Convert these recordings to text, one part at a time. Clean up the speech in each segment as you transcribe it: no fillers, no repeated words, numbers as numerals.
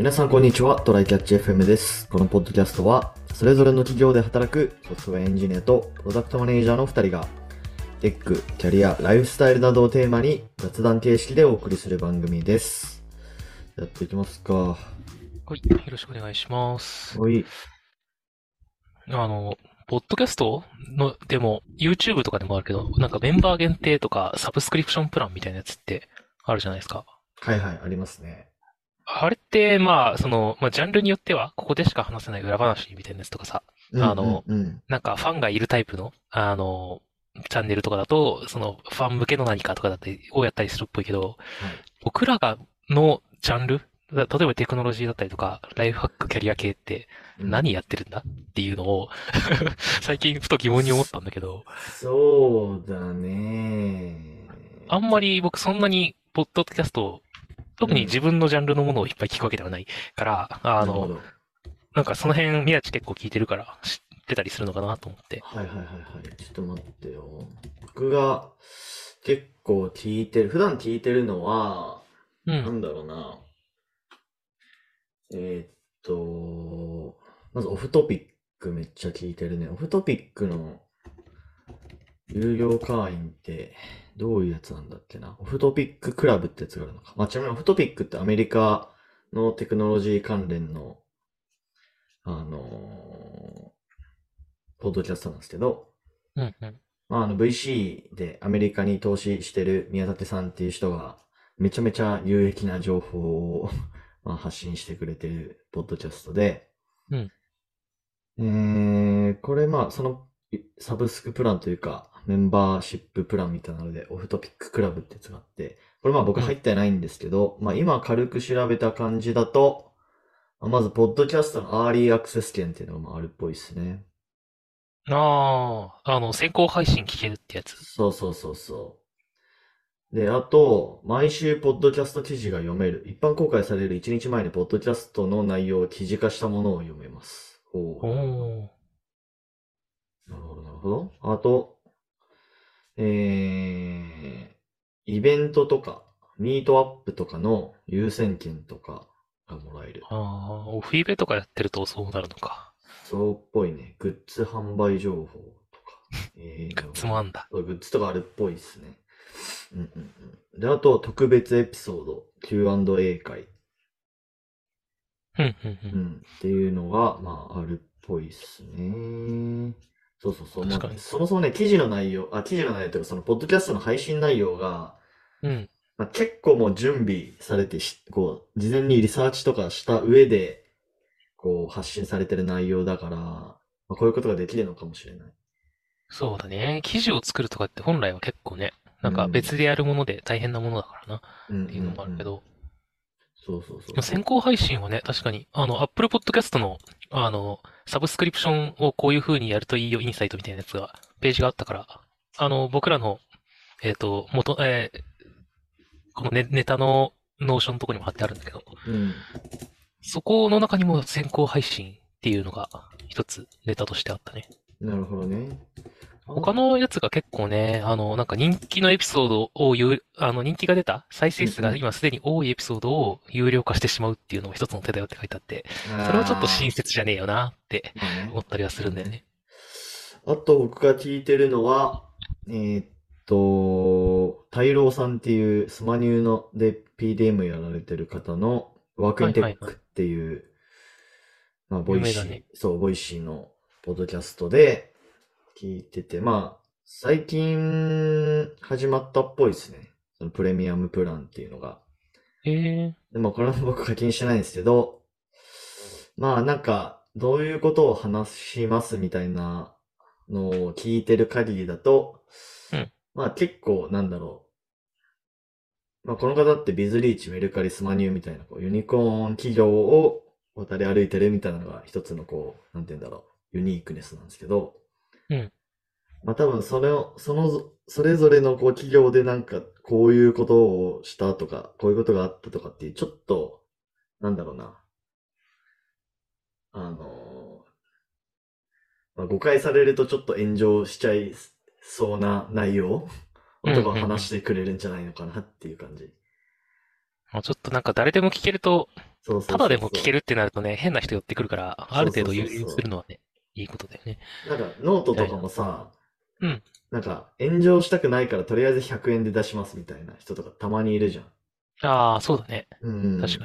皆さんこんにちは。トライキャッチ FM です。このポッドキャストは、それぞれの企業で働くソフトウェアエンジニアとプロダクトマネージャーの2人が、テック、キャリア、ライフスタイルなどをテーマに雑談形式でお送りする番組です。やっていきますか。 はい、よろしくお願いします。 おい。 あの、ポッドキャストの、でも、YouTube とかでもあるけど、なんかメンバー限定とか、サブスクリプションプランみたいなやつってあるじゃないですか。 はいはい、ありますね。 あれって、ジャンルによっては、ここでしか話せない裏話みたいなやつとかさ、 うんうんうん。 なんかファンがいるタイプの、チャンネルとかだと、ファン向けの何かとかだったり、をやったりするっぽいけど、 はい。 僕らが、のジャンル例えばテクノロジーだったりとか、ライフハック、キャリア系ってうん。 何やってるんだっていうのを最近ふと疑問に思ったんだけど、 そうだね。 あんまり僕そんなに、ポッドキャスト、特にうん。 自分のジャンルのものをいっぱい聞くわけではないから、 なるほど。 なんかその辺、宮地結構聞いてるから知ってたりするのかなと思って。 はいはいはいはい。ちょっと待ってよ。僕が結構聞いてる、普段聞いてるのは、 うん。 なんだろうな。えーっまずオフトピックめっちゃ聞いてるね。オフトピックの有料会員ってどういうやつなんだっけな。オフトピッククラブってやつがあるのか。まあ、ちなみにオフトピックってアメリカのテクノロジー関連の、あのポッドキャストなんですけど、 うんうん。 まあ、VC でアメリカに投資してる宮舘さんっていう人が、めちゃめちゃ有益な情報をまあ発信してくれてるポッドキャストで、 うん。 これまあ、そのサブスクプランというか、メンバーシッププランみたいなので、オフトピッククラブってやつがあって、これまあ僕うん。 入ってないんですけど、まあ今軽く調べた感じだと、まず、ポッドキャストのアーリーアクセス券っていうのがまああるっぽいですね。 先行配信聞けるってやつ。 そうそうそうそう。で、あと、毎週ポッドキャスト記事が読める。一般公開される1日前にポッドキャストの内容を記事化したものを読めます。おおー、 ー。 なるほど、なるほど。あと、イベントとか、ミートアップとかの優先権とかがもらえる。 オフィベとかやってるとそうなるのか。 そうっぽいね。グッズ販売情報とか。 グッなるほど。 ズもあんだ。 そうグッズとかあるっぽいですね。うんうんうん。で、あと、特別エピソード、Q&A 会。 うん、うん、うん。 うん。っていうのが、まあ、あるっぽいですね。そうそうそう。まあ、 確かに。 そもそもね、記事の内容というか、その、ポッドキャストの配信内容が、 うん。 まあ、結構もう準備されてこう、事前にリサーチとかした上で、こう、発信されてる内容だから、まあ、こういうことができるのかもしれない。 そうだね。記事を作るとかって本来は結構ね、なんかうん。 別でやるもので大変なものだからな。っうんうんていうのもあうん。 るけど。 そうそうそうそ先行配信はね、確かに、Apple Podcast の、サブスクリプションをこういう風にやるといいよ、インサイトみたいなやつが、ページがあったから、僕らの、このネタのノーションのとこにも貼ってあるんだけど、 う。うん。 そこの中にも先行配信っていうのが一つネタとしてあったね。 なるほどね。あ、 他のやつが結構ね、なんか人気のエピソードを人気が出た再生数がうんう今すでに多いエピソードを有料化してしまうっていうのも一つの手だよって書いてあって、 ん。 それはちょっと親あ切じゃねえよなってまあね。 思ったりはすまあね。 るんだよね。 あと僕が聞いてるのは、大郎さんっていうスマニューので PDM やられてる方のワークインテはいはいはい。 ックっていう、まあ、 有名だね。 ボイシーのポッドキャストで聞いてて、まあ、最近始まったっぽいですね。そのプレミアムプランっていうのが。 ええでもこれも僕課金してないんですけど、まあなんか、どういうことを話しますみたいなのを聞いてる限りだと、 うん。 まあ結構なんだろう。まあこの方ってビズリーチ、メルカリ、スマニューみたいなこうユニコーン企業を渡り歩いてるみたいなのが一つのこう、なんて言うんだろう、ユニークネスなんですけど、 うん。 まあ多分それぞれのこう企業でなんかこういうことをしたとか、こういうことがあったとかっていう、ちょっと、なんだろうな、あのまあ、誤解されるとちょっと炎上しちゃいそうな内容うんうんとかをうん。 話してくれるんじゃないのかなっていう感じ。 ちょっとなんか誰でも聞けるとそうそうただそうそでも聞けるってなるとね、変な人寄ってくるから、 う。そうそうある程度有料にすそうそるのはね、いいことだよね。 う。なんか、ノートとかみたいな。 もさ、 うん。 なんか、炎上したくないからとりあえず100円で出しますみたいな人とかたまにいるじゃん。 ああ、そうだね。 うん。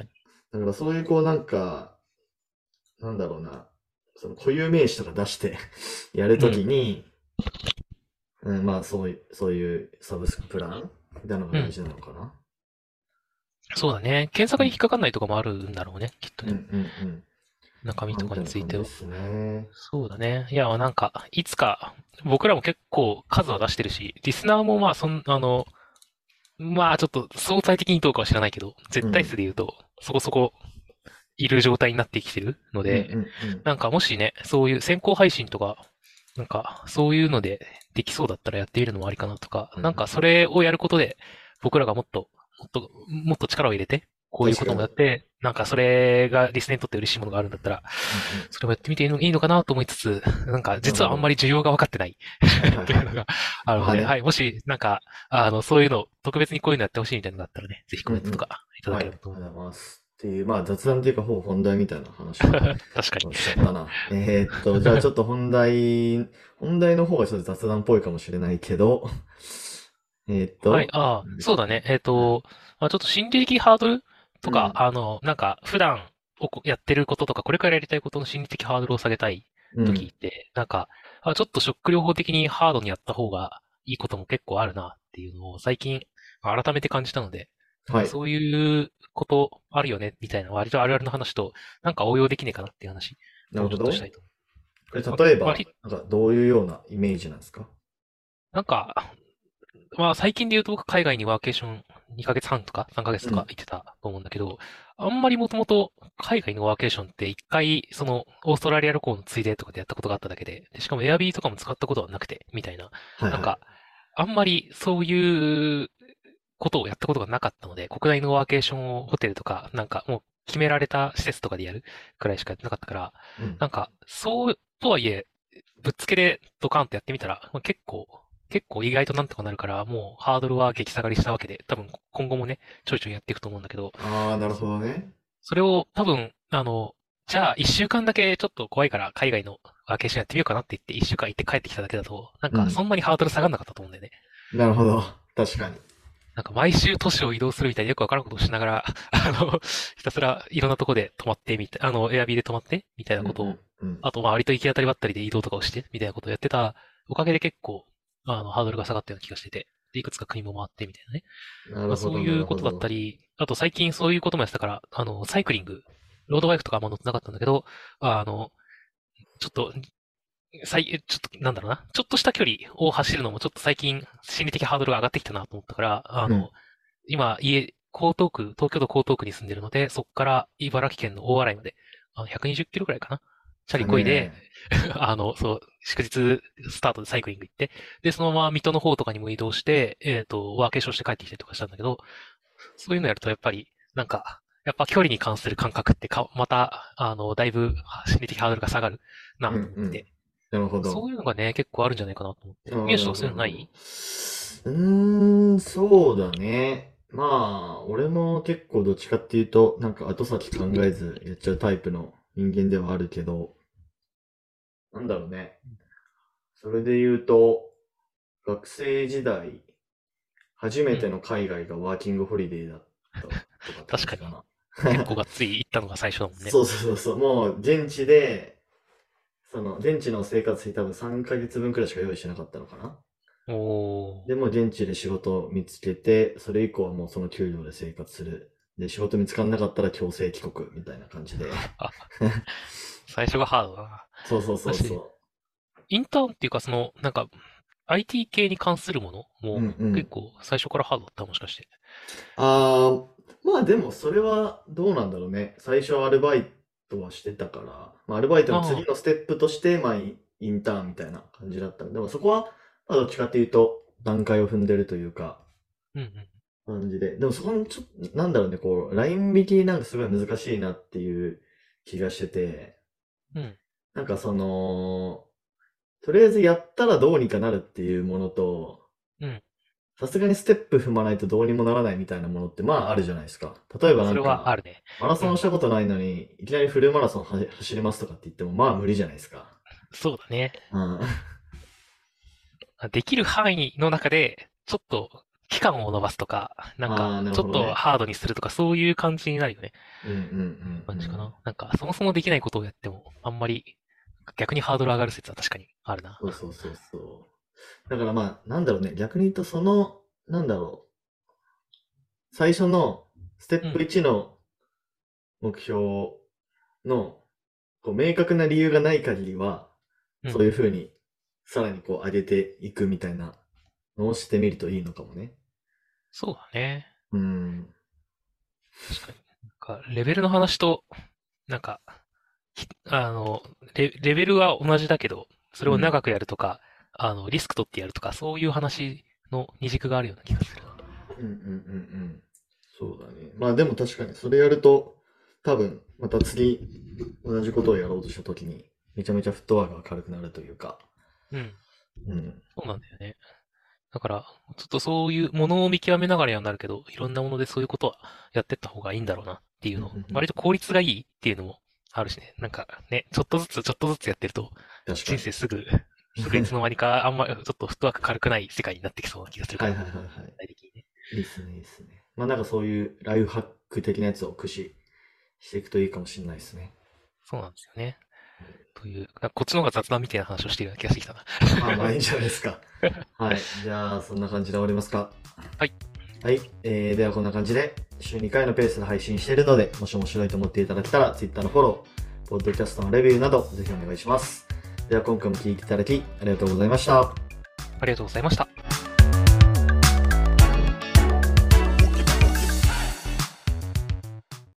確かに。 だからそういうこうなんか、なんだろうな、その固有名詞とか出してやるときうん。 に、うん、まあそういうサブスクプランみたいなのうん。 が大事なのかな。 そうだね。検索に引っうん。 かかんないとかもあるんだろうね、きっとうんうね。 んうん。まあ、 中身とかみたいなについては。 感じですね。 そうだね。いや、なんか、いつか、僕らも結構数は出してるし、リスナーもまあ、まあ、ちょっと相対的にどうかは知らないけど、絶対数うん。 で言うと、そこそこいる状態になってきてるのうんうで、 んうん。 なんかもしね、そういう先行配信とか、なんか、そういうのでできそうだったらやってみるのもありかなとか、 うんうんなんかそれをやることで、僕らがもっと力を入れて、こういうこと確かに。 もやって、なんかそれがリスナーにとって嬉しいものがあるんだったら、 うんうん。 それもやってみていいのかなと思いつつ、なんか実はあんまなるほど。 り需要が分かってないはいはいはい。 というのがあるので、はまあね。 い、もし、なんか、そういうの、特別にこういうのやってほしいみたいなのがあったらね、ぜひコメントとうんうん。 かいただはい。ありければと思う。 がとうございます。っていう、まあ雑談っていうかほぼ本題みたいな話確かに。 をしちゃったな。じゃあちょっと本題の方がちょっと雑談っぽいかもしれないけど、 はい、 なんだっけ。 そうだね。 うん。 まあ、ちょっと心理的ハードルとか、 うん。 なんか普段やってることとか、これからやりたいことの心理的ハードルを下げたいうん。 時って、なんか、ちょっとショック療法的にハードにやった方がいいことも結構あるなっていうのを最近改めて感じたので、なんはい。 かそういうことあるよね、みたいな割とあるあるの話と、なんか応用できねえかなっていう話をちょっとしたなるほど。 いと思これう。 例えば、 割、 なんかどういうようなイメージなんですか？ なんか、まあ最近で言うと僕海外にワーケーション2ヶ月半とか3ヶ月とかうん。 行ってたと思うんだけど、あんまりもともと海外のワーケーションって一回そのオーストラリア旅行のついでとかでやったことがあっただけで、しかもエアビーとかも使ったことはなくて、みたいな。なんか、 はいはい。 あんまりそういうことをやったことがなかったので、国内のワーケーションをホテルとか、なんかもう決められた施設とかでやるくらいしかやってなかったから、 うん。 なんか、そうとはいえ、ぶっつけでドカンとやってみたら、まあ、結構意外となんとかなるから、もうハードルは激下がりしたわけで、多分今後もね、ちょいちょいやっていくと思うんだけど、 ああ、なるほそどね。 それを多分、じゃあ一週間だけちょっと怖いから海外のワーケーションやってみようかなって言って一週間行って帰ってきただけだと、なんうん。 かそんなにハードル下がんなかったと思うんだよね。 なるほど。確かに。 なんか毎週都市を移動するみたいなよくわからんことをしながら、ひたすらいろんなとこで泊まってみたい、エアビーで泊まってみたいなことを、 うんうんうん。 あとまあ割と行き当たりばったりで移動とかをしてみたいなことをやってたおかげで結構、ハードルが下がったような気がしてて、で、いくつか国も回ってみたいなね。まあそうなるほど、ないうことだっるほど。 たり、あと最近そういうこともやってたから、サイクリング、ロードバイクとかあんま乗ってなかったんだけど、あの、ちょっと、ちょっと、なんだろうな。ちょっとした距離を走るのもちょっと最近心理的ハードルが上がってきたなと思ったから、 うん。 今、東京都江東区に住んでるので、そこから茨城県の大洗まで、120キロくらいかな。チャリだこいで、 ね。 祝日スタートでサイクリング行って、で、そのまま水戸の方とかにも移動して、ワーケーションして帰ってきたりとかしたんだけど、そういうのやるとやっぱり、なんか、やっぱ距離に関する感覚ってまた、だいぶ心理的ハードルが下がるうんうなと思ってん。 て、 なるほど。 そういうのがね、結構あるんじゃないかなと思って。 ああ、なる宮下はほど、なるほど。 そういうのない？ そうだね。まあ、俺も結構どっちかっていうと、なんか後先考えずやっちゃうタイプの人間ではあるけど、なんだろうね。それで言うと、学生時代、初めうん。 ての海外がワーキングホリデーだったとかって感確かに。 じかな。 結構がっつり行ったのが最初だもんね。 そうそうそうそう。もう現地で、現地の生活費多分3ヶ月分くらいしか用意してなかったのかな。 おー。 でも現地で仕事を見つけて、それ以降はもうその給料で生活する。で、仕事見つからなかったら強制帰国みたいな感じで。 あ、最初がハードだな。 そうそうそう私、 そインターンっていうかなんか、IT 系に関するものう。うもんうん。 結構最初からハードだったもしかして。 あまあでもそれはどうなんだろうね。最初はアルバイトはしてたから、まあアルバイトの次ああ、 のステップとして、まあインターンみたいな感じだったので、でもそこは、まあどっちかっていうと段階を踏んでるというか、 うんうん。 感じで。でもそこにちょっと、なんだろうね、こう、ライン引きなんかすごい難しいなっていう気がしてて、 うん。 なんかとりあえずやったらどうにかなるっていうものと、 うん。 さすがにステップ踏まないとどうにもならないみたいなものってまああるじゃないですか。例えばなそれんか、 はあるね。 マラソうん。 ンしたことないのに、いきなりフルマラソン走りますとかって言ってもまあ無理じゃないですか。 そうだね。 うん。 できる範囲の中で、ちょっと期間を延ばすとか、なんか、 ああ、なるちょっほどね。 とハードにするとか、そういう感じになるよね。 うんうんうんうん。 感じかな。なんか、そもそもできないことをやっても、あんまり、逆にハードル上がる説は確かにあるな。 そうそうそうそう。だからまあ、なんだろうね。逆に言うとその、なんだろう。最初のステップうん、 1の目標の、こう明確な理由がない限りは、そううん。 いうふうに、さらにこう上げていくみたいなのをしてみるといいのかもね。 そうだね。 うん。 確かに。なんか、レベルの話と、なんか、あの、レベルは同じだけど、それうん。 を長くやるとか、リスク取ってやるとか、そういう話の二軸があるような気がするな。 うんうんうんうん。そうだね。まあでも確かにそれやると、多分また次同じことをやろうとした時にめちゃめちゃフットワークが軽くなるというか。 うん。 うん。 そうなんだよね。だから、ちょっとそういうものを見極めながらにはなるけど、いろんなものでそういうことはやってった方がいいんだろうなっていうのを、 うんうんうん。 割と効率がいいっていうのもあるしね。なんかね、ちょっとずつちょっとずつやってると、 確かに。 人生すぐいつの間にかあんまちょっとフットワーク軽くない世界になってきそうな気がするから、 はいはいはいはい。 具体的にね。 いいっすね、いいっすね。まあなんかそういうライフハック的なやつを駆使していくといいかもしれないですね。 そうなんですよね。という、なんかこっちの方が雑談みたいな話をしているような気がしてきたな。 まあまあいいんじゃないですか。はい。じゃあそんな感じで終わりますか。 はい。 はい。ではこんな感じで週2回のペースで配信しているので、もし面白いと思っていただけたら Twitter のフォロー、ポッドキャストのレビューなどぜひお願いします。では今回も聞いていただきありがとうございました。 ありがとうございました。